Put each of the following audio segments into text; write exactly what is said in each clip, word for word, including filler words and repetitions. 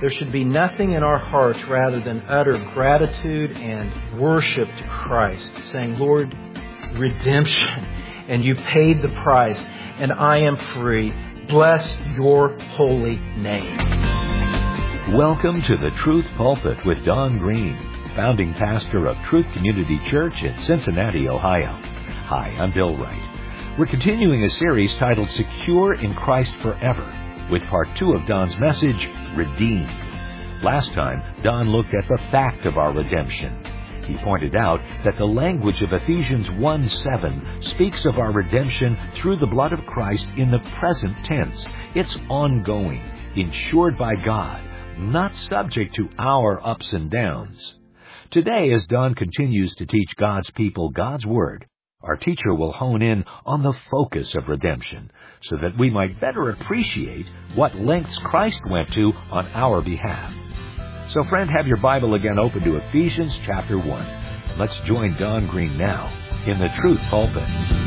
there should be nothing in our hearts rather than utter gratitude and worship to Christ, saying, Lord, redemption, and you paid the price, and I am free. Bless your holy name. Welcome to the Truth Pulpit with Don Green, founding pastor of Truth Community Church in Cincinnati, Ohio. Hi, I'm Bill Wright. We're continuing a series titled Secure in Christ Forever, with part two of Don's message, Redeemed. Last time, Don looked at the fact of our redemption. He pointed out that the language of Ephesians one seven speaks of our redemption through the blood of Christ in the present tense. It's ongoing, insured by God, not subject to our ups and downs. Today, as Don continues to teach God's people God's Word, our teacher will hone in on the focus of redemption so that we might better appreciate what lengths Christ went to on our behalf. So, friend, have your Bible again open to Ephesians chapter one. Let's join Don Green now in the Truth Pulpit.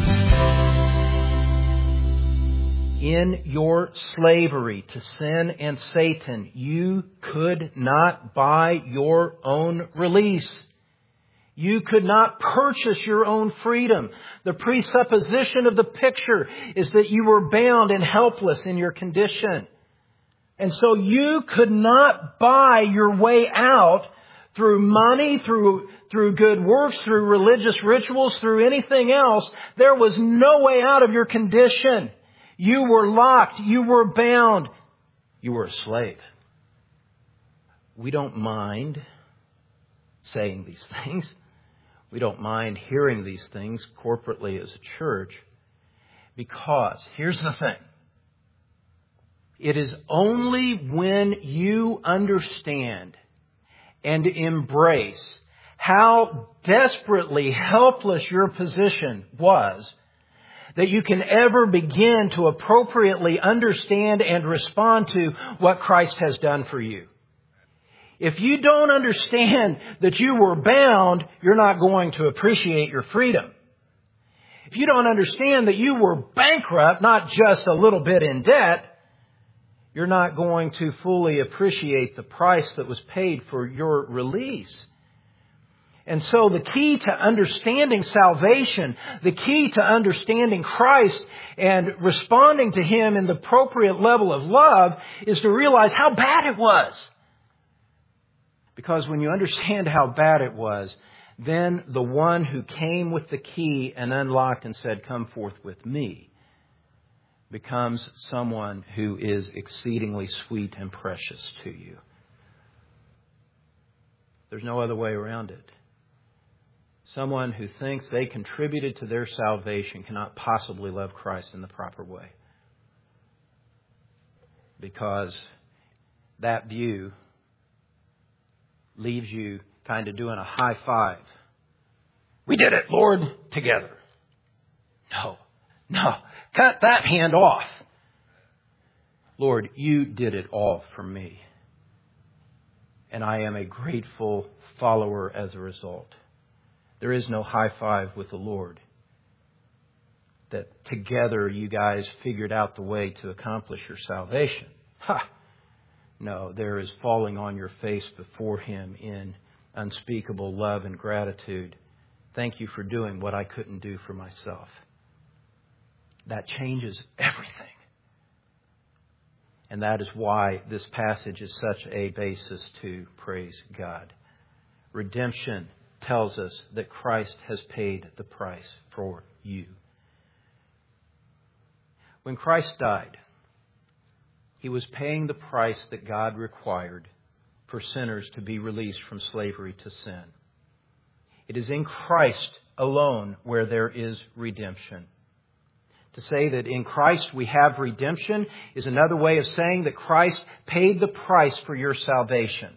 In your slavery to sin and Satan, you could not buy your own release. You could not purchase your own freedom. The presupposition of the picture is that you were bound and helpless in your condition. And so you could not buy your way out through money, through through good works, through religious rituals, through anything else. There was no way out of your condition. You were locked. You were bound. You were a slave. We don't mind saying these things. We don't mind hearing these things corporately as a church, because here's the thing. It is only when you understand and embrace how desperately helpless your position was that you can ever begin to appropriately understand and respond to what Christ has done for you. If you don't understand that you were bound, you're not going to appreciate your freedom. If you don't understand that you were bankrupt, not just a little bit in debt, you're not going to fully appreciate the price that was paid for your release. And so the key to understanding salvation, the key to understanding Christ and responding to Him in the appropriate level of love is to realize how bad it was. Because when you understand how bad it was, then the one who came with the key and unlocked and said, "Come forth with me," becomes someone who is exceedingly sweet and precious to you. There's no other way around it. Someone who thinks they contributed to their salvation cannot possibly love Christ in the proper way. Because that view leaves you kind of doing a high five. We did it, Lord, together. No, no. Cut that hand off. Lord, you did it all for me. And I am a grateful follower as a result. There is no high five with the Lord. That together you guys figured out the way to accomplish your salvation. Ha! No, there is falling on your face before Him in unspeakable love and gratitude. Thank you for doing what I couldn't do for myself. That changes everything. And that is why this passage is such a basis to praise God. Redemption tells us that Christ has paid the price for you. When Christ died, He was paying the price that God required for sinners to be released from slavery to sin. It is in Christ alone where there is redemption. To say that in Christ we have redemption is another way of saying that Christ paid the price for your salvation.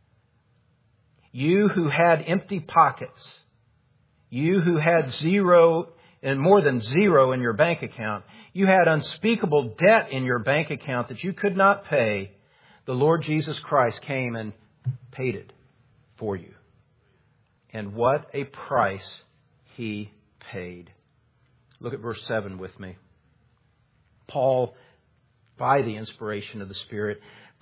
You who had empty pockets, you who had zero and more than zero in your bank account, you had unspeakable debt in your bank account that you could not pay, the Lord Jesus Christ came and paid it for you. And what a price He paid. Look at verse seven with me. Paul, by the inspiration of the Spirit,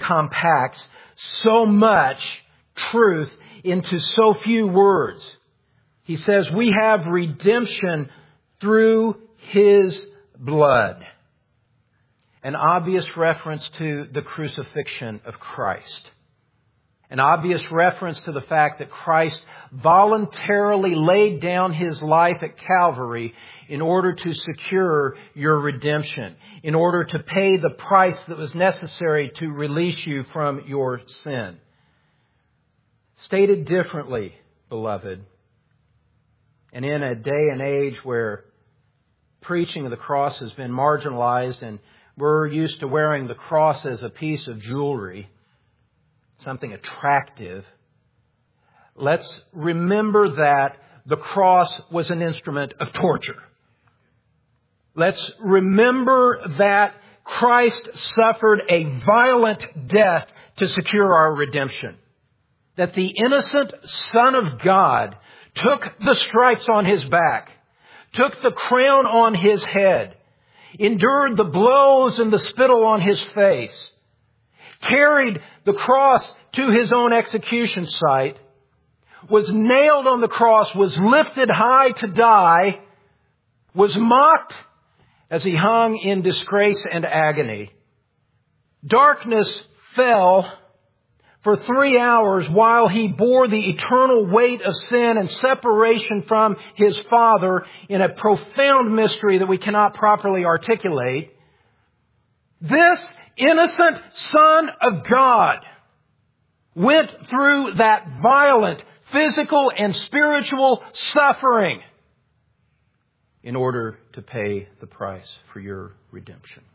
compacts so much truth into so few words. He says, we have redemption through His blood. An obvious reference to the crucifixion of Christ. An obvious reference to the fact that Christ voluntarily laid down His life at Calvary in order to secure your redemption, in order to pay the price that was necessary to release you from your sin. Stated differently, beloved, and in a day and age where preaching of the cross has been marginalized and we're used to wearing the cross as a piece of jewelry, something attractive, let's remember that the cross was an instrument of torture. Let's remember that Christ suffered a violent death to secure our redemption. That the innocent Son of God took the stripes on His back, took the crown on His head, endured the blows and the spittle on His face, carried the cross to His own execution site, was nailed on the cross, was lifted high to die, was mocked as He hung in disgrace and agony. Darkness fell for three hours while He bore the eternal weight of sin and separation from His Father in a profound mystery that we cannot properly articulate. This innocent Son of God went through that violent physical and spiritual suffering in order to pay the price for your redemption.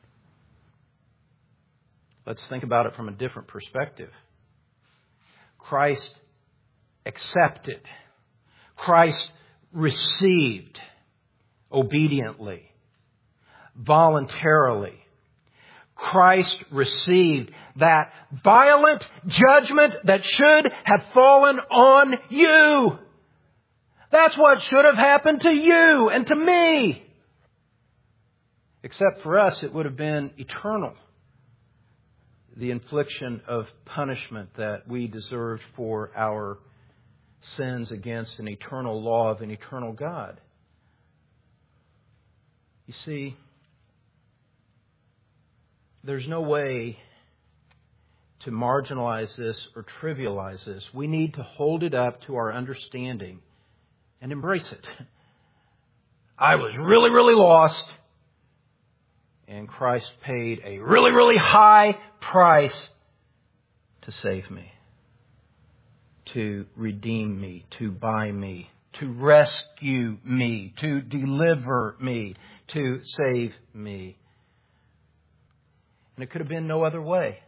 Let's think about it from a different perspective. Christ accepted. Christ received obediently, voluntarily. Christ received that violent judgment that should have fallen on you. That's what should have happened to you and to me. Except for us, it would have been eternal. The infliction of punishment that we deserved for our sins against an eternal law of an eternal God. You see, there's no way to marginalize this or trivialize this. We need to hold it up to our understanding and embrace it. I was really, really lost, and Christ paid a really, really high price to save me, to redeem me, to buy me, to rescue me, to deliver me, to save me. And it could have been no other way.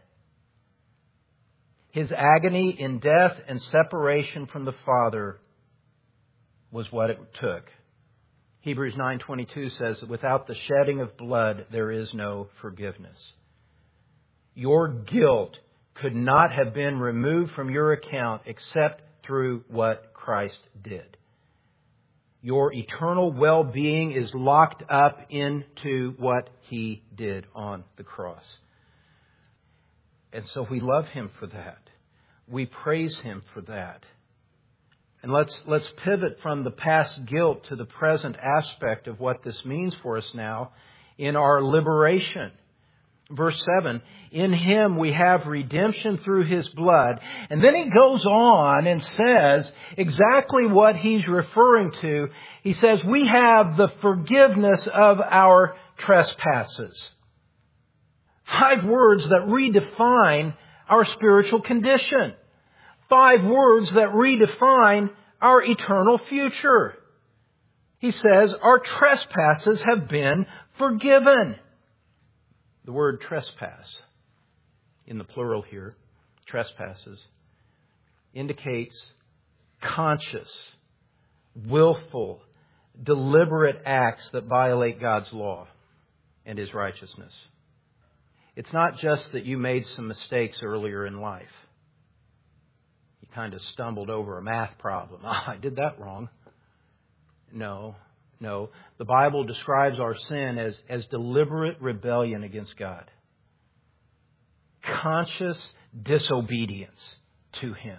His agony in death and separation from the Father was what it took. Hebrews nine twenty-two says that without the shedding of blood, there is no forgiveness. Your guilt could not have been removed from your account except through what Christ did. Your eternal well-being is locked up into what He did on the cross. And so we love Him for that. We praise Him for that. And let's let's pivot from the past guilt to the present aspect of what this means for us now in our liberation. Verse seven, in Him we have redemption through His blood. And then he goes on and says exactly what he's referring to. He says we have the forgiveness of our trespasses. Five words that redefine our spiritual condition. Five words that redefine our eternal future. He says our trespasses have been forgiven. The word trespass, in the plural here, trespasses, indicates conscious, willful, deliberate acts that violate God's law and His righteousness. It's not just that you made some mistakes earlier in life. You kind of stumbled over a math problem. Oh, I did that wrong. No, no. The Bible describes our sin as, as deliberate rebellion against God. conscious disobedience to Him.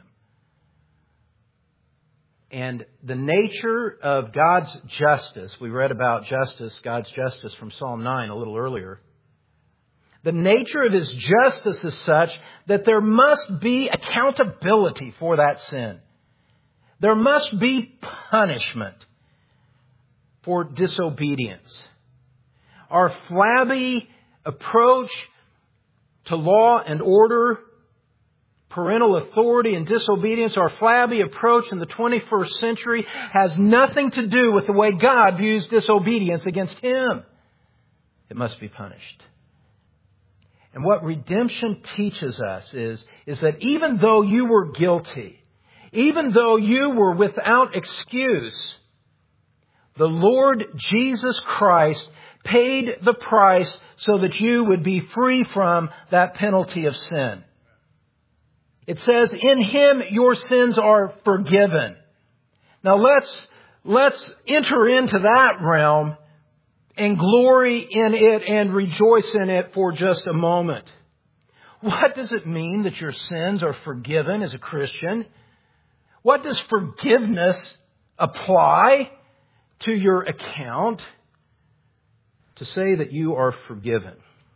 And the nature of God's justice, we read about justice, God's justice from Psalm nine a little earlier. The nature of His justice is such that there must be accountability for that sin. There must be punishment for disobedience. Our flabby approach to law and order, parental authority and disobedience, our flabby approach in the twenty-first century has nothing to do with the way God views disobedience against Him. It must be punished. And what redemption teaches us is, is that even though you were guilty, even though you were without excuse, the Lord Jesus Christ paid the price so that you would be free from that penalty of sin. It says, in Him your sins are forgiven. Now let's, let's enter into that realm and glory in it and rejoice in it for just a moment. What does it mean that your sins are forgiven as a Christian? What does forgiveness apply to your account? To say that you are forgiven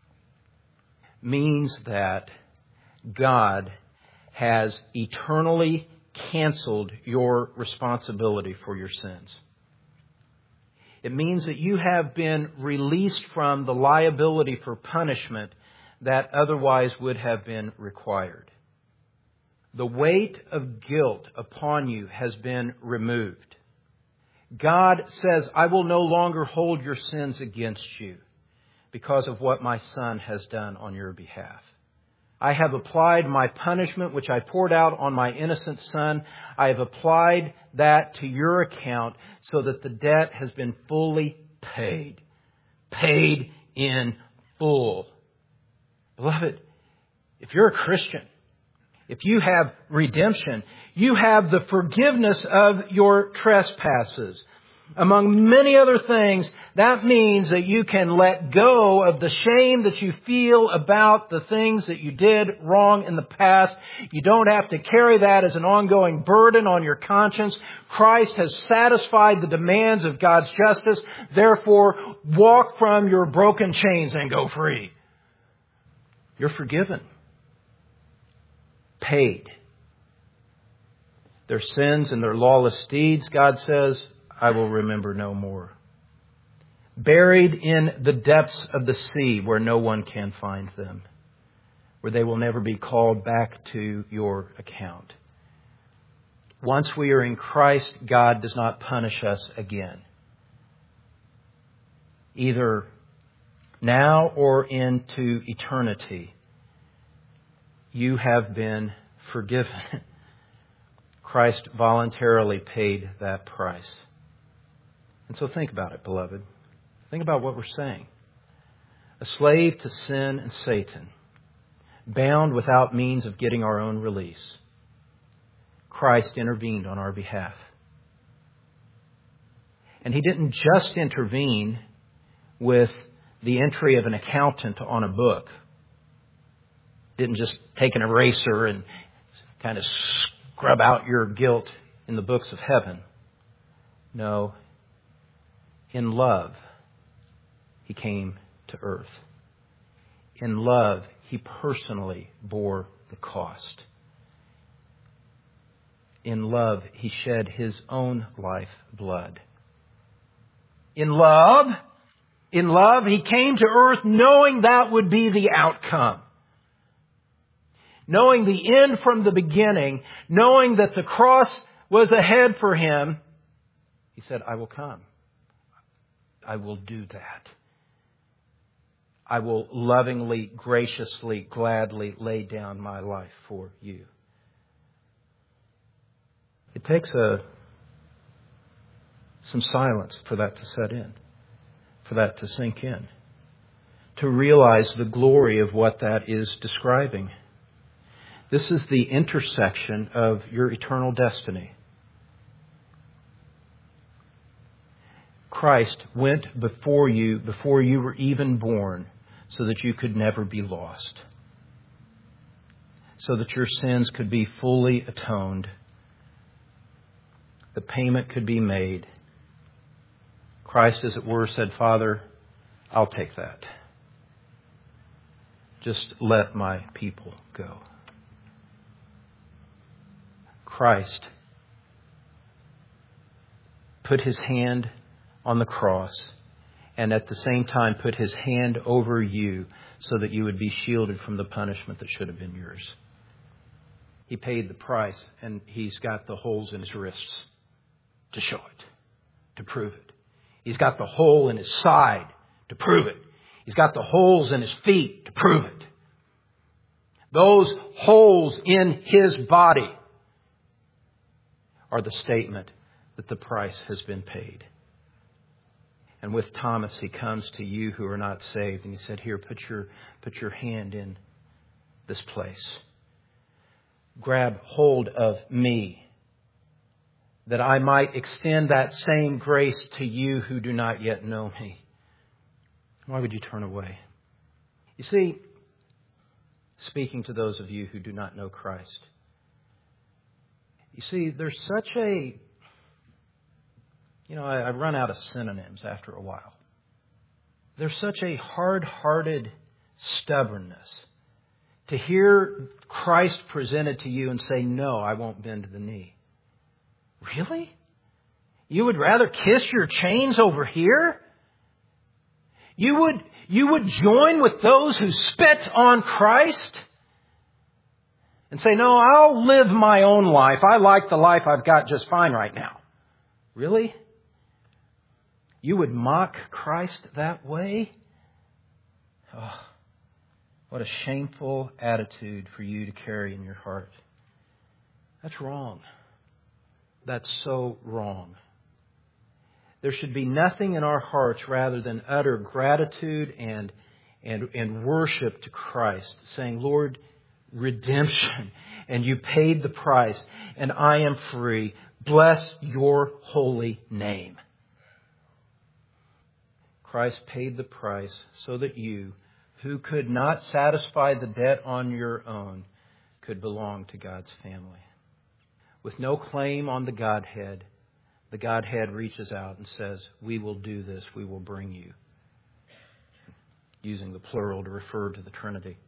means that God has eternally canceled your responsibility for your sins. It means that you have been released from the liability for punishment that otherwise would have been required. The weight of guilt upon you has been removed. God says, I will no longer hold your sins against you because of what my Son has done on your behalf. I have applied my punishment, which I poured out on my innocent son. I have applied that to your account so that the debt has been fully paid. Paid in full. Beloved, if you're a Christian, if you have redemption, you have the forgiveness of your trespasses. Among many other things, that means that you can let go of the shame that you feel about the things that you did wrong in the past. You don't have to carry that as an ongoing burden on your conscience. Christ has satisfied the demands of God's justice. Therefore, walk from your broken chains and go free. You're forgiven. Paid. Their sins and their lawless deeds, God says, I will remember no more. Buried in the depths of the sea where no one can find them, where they will never be called back to your account. Once we are in Christ, God does not punish us again, either now or into eternity. You have been forgiven. Christ voluntarily paid that price. And so think about it, beloved. Think about what we're saying. A slave to sin and Satan, bound without means of getting our own release. Christ intervened on our behalf. And He didn't just intervene with the entry of an accountant on a book. Didn't just take an eraser and kind of scrub out your guilt in the books of heaven. No. In love, He came to earth. In love, He personally bore the cost. In love, He shed His own life blood. In love, in love, He came to earth knowing that would be the outcome. Knowing the end from the beginning, knowing that the cross was ahead for Him, He said, I will come. I will do that. I will lovingly, graciously, gladly lay down my life for you. It takes a some silence for that to set in, for that to sink in, to realize the glory of what that is describing. This is the intersection of your eternal destiny. Christ went before you, before you were even born, so that you could never be lost. so that your sins could be fully atoned. The payment could be made. Christ, as it were, said, Father, I'll take that. Just let my people go. Christ put His hand on the cross and at the same time put His hand over you so that you would be shielded from the punishment that should have been yours. He paid the price, and He's got the holes in His wrists to show it, to prove it. He's got the hole in His side to prove it. He's got the holes in His feet to prove it. Those holes in His body are the statement that the price has been paid. And with Thomas, He comes to you who are not saved, and He said, here, put your, put your hand in this place. Grab hold of me, that I might extend that same grace to you who do not yet know me. Why would you turn away? You see, speaking to those of you who do not know Christ, you see, there's such a, you know, I, I run out of synonyms after a while. There's such a hard-hearted stubbornness to hear Christ presented to you and say, no, I won't bend the knee. Really? You would rather kiss your chains over here? You would, you would join with those who spit on Christ and say, no, I'll live my own life. I like the life I've got just fine right now. Really? You would mock Christ that way? Oh, what a shameful attitude for you to carry in your heart. That's wrong. That's so wrong. There should be nothing in our hearts rather than utter gratitude and, and, and worship to Christ, saying, Lord, redemption, and you paid the price, and I am free. Bless your holy name. Christ paid the price so that you, who could not satisfy the debt on your own, could belong to God's family. With no claim on the Godhead, the Godhead reaches out and says, we will do this, we will bring you. Using the plural to refer to the Trinity.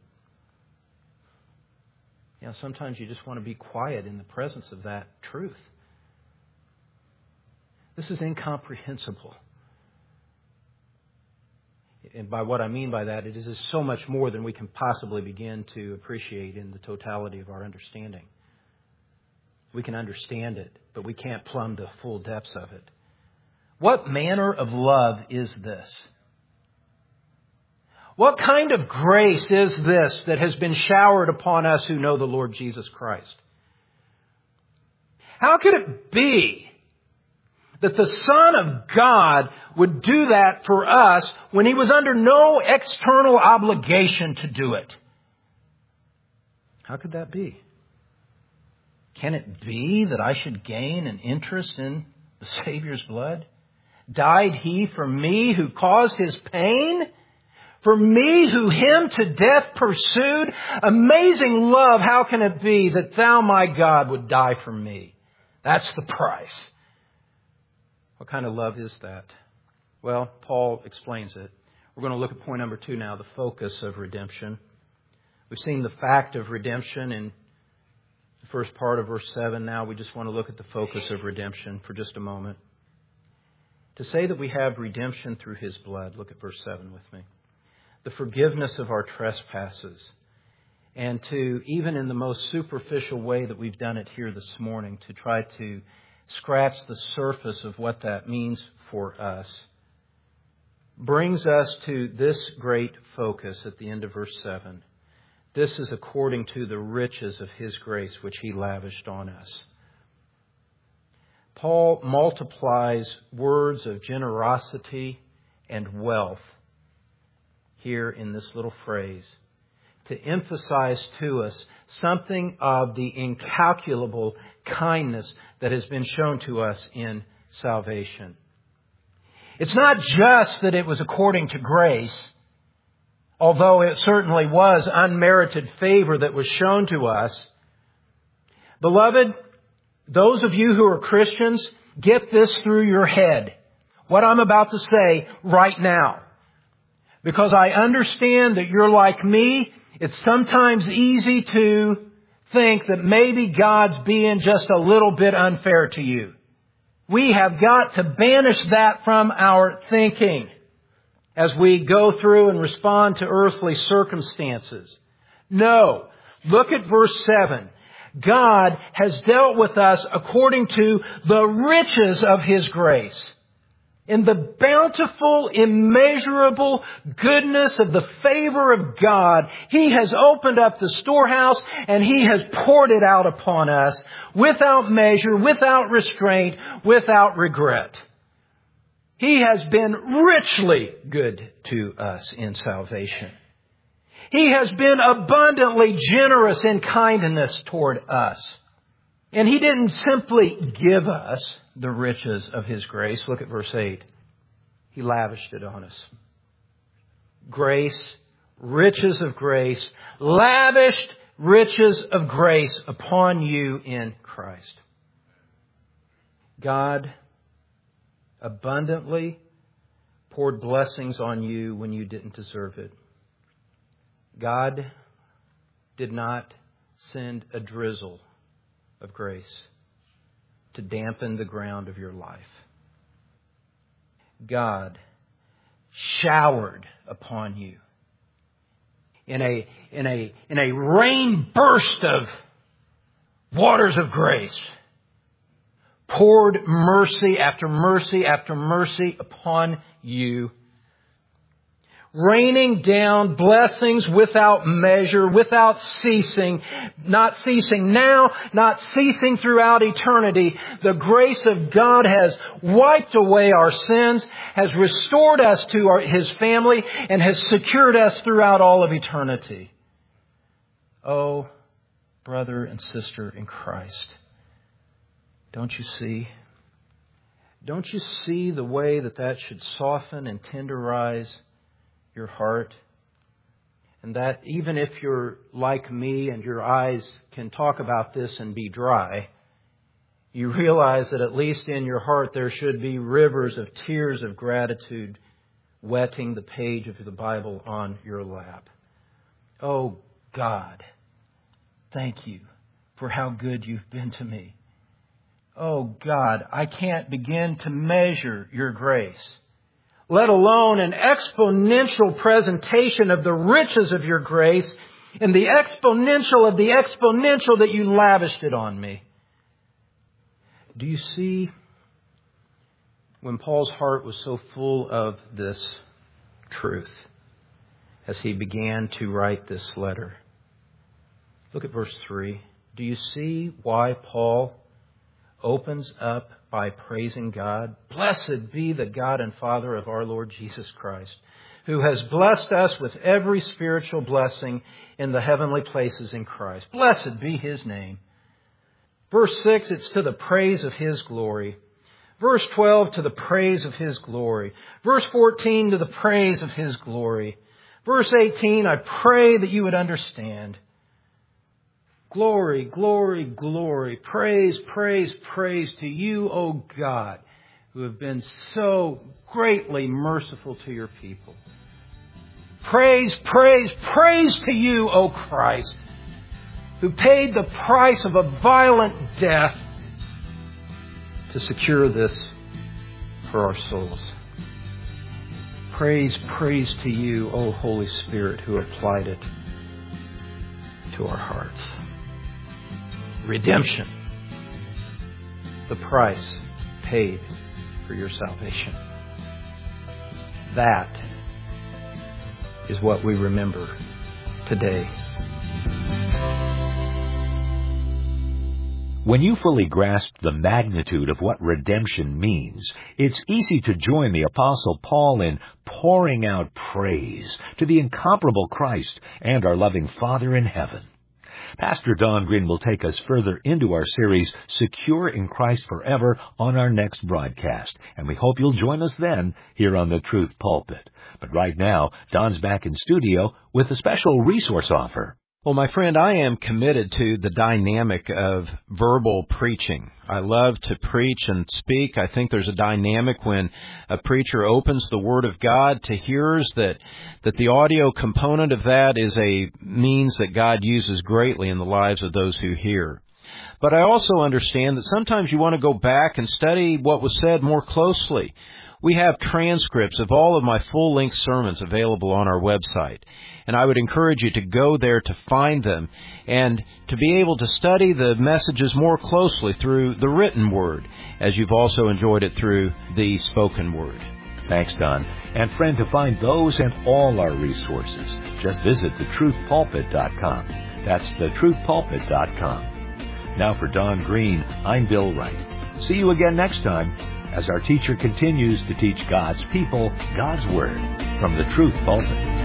You know, sometimes you just want to be quiet in the presence of that truth. This is incomprehensible. And by what I mean by that, it is so much more than we can possibly begin to appreciate in the totality of our understanding. We can understand it, but we can't plumb the full depths of it. What manner of love is this? What kind of grace is this that has been showered upon us who know the Lord Jesus Christ? How could it be that the Son of God would do that for us when He was under no external obligation to do it? How could that be? Can it be that I should gain an interest in the Savior's blood? Died He for me who caused His pain? For me who Him to death pursued? Amazing love, how can it be that Thou, my God, would die for me? That's the price. What kind of love is that? Well, Paul explains it. We're going to look at point number two now, the focus of redemption. We've seen the fact of redemption in the first part of verse seven. Now we just want to look at the focus of redemption for just a moment. To say that we have redemption through His blood, look at verse seven with me. The forgiveness of our trespasses. And to, even in the most superficial way that we've done it here this morning, to try to scratch the surface of what that means for us, brings us to this great focus at the end of verse seven. This is according to the riches of His grace which He lavished on us. Paul multiplies words of generosity and wealth here in this little phrase to emphasize to us something of the incalculable kindness that has been shown to us in salvation. It's not just that it was according to grace, although it certainly was unmerited favor that was shown to us. Beloved, those of you who are Christians, get this through your head, what I'm about to say right now. Because I understand that you're like me. It's sometimes easy to think that maybe God's being just a little bit unfair to you. We have got to banish that from our thinking as we go through and respond to earthly circumstances. No. Look at verse seven. God has dealt with us according to the riches of His grace. In the bountiful, immeasurable goodness of the favor of God, He has opened up the storehouse and He has poured it out upon us without measure, without restraint, without regret. He has been richly good to us in salvation. He has been abundantly generous in kindness toward us. And He didn't simply give us the riches of His grace. Look at verse eight. He lavished it on us. Grace, riches of grace, lavished riches of grace upon you in Christ. God abundantly poured blessings on you when you didn't deserve it. God did not send a drizzle of grace to dampen the ground of your life. God showered upon you in a, in a, in a rain burst of waters of grace. Poured mercy after mercy after mercy upon you. Raining down blessings without measure, without ceasing, not ceasing now, not ceasing throughout eternity. The grace of God has wiped away our sins, has restored us to our, His family, and has secured us throughout all of eternity. Oh, brother and sister in Christ, don't you see? Don't you see the way that that should soften and tenderize your heart? And that even if you're like me and your eyes can talk about this and be dry, you realize that at least in your heart there should be rivers of tears of gratitude wetting the page of the Bible on your lap. Oh God, thank you for how good you've been to me. Oh God, I can't begin to measure your grace, let alone an exponential presentation of the riches of your grace and the exponential of the exponential that you lavished it on me. Do you see when Paul's heart was so full of this truth as he began to write this letter? Look at verse three. Do you see why Paul opens up by praising God? Blessed be the God and Father of our Lord Jesus Christ, who has blessed us with every spiritual blessing in the heavenly places in Christ. Blessed be His name. Verse six, it's to the praise of His glory. Verse twelve, to the praise of His glory. Verse fourteen, to the praise of His glory. Verse eighteen, I pray that you would understand. Glory, glory, glory. Praise, praise, praise to you, O God, who have been so greatly merciful to your people. Praise, praise, praise to you, O Christ, who paid the price of a violent death to secure this for our souls. Praise, praise to you, O Holy Spirit, who applied it to our hearts. Redemption, the price paid for your salvation. That is what we remember today. When you fully grasp the magnitude of what redemption means, it's easy to join the Apostle Paul in pouring out praise to the incomparable Christ and our loving Father in heaven. Pastor Don Green will take us further into our series, Secure in Christ Forever, on our next broadcast, and we hope you'll join us then here on the Truth Pulpit. But right now, Don's back in studio with a special resource offer. Well, my friend, I am committed to the dynamic of verbal preaching. I love to preach and speak. I think there's a dynamic when a preacher opens the Word of God to hearers that, that the audio component of that is a means that God uses greatly in the lives of those who hear. But I also understand that sometimes you want to go back and study what was said more closely. We have transcripts of all of my full-length sermons available on our website, and I would encourage you to go there to find them and to be able to study the messages more closely through the written word, as you've also enjoyed it through the spoken word. Thanks, Don. And friend, to find those and all our resources, just visit the truth pulpit dot com. That's the truth pulpit dot com. Now for Don Green, I'm Bill Wright. See you again next time as our teacher continues to teach God's people God's Word from the Truth Pulpit.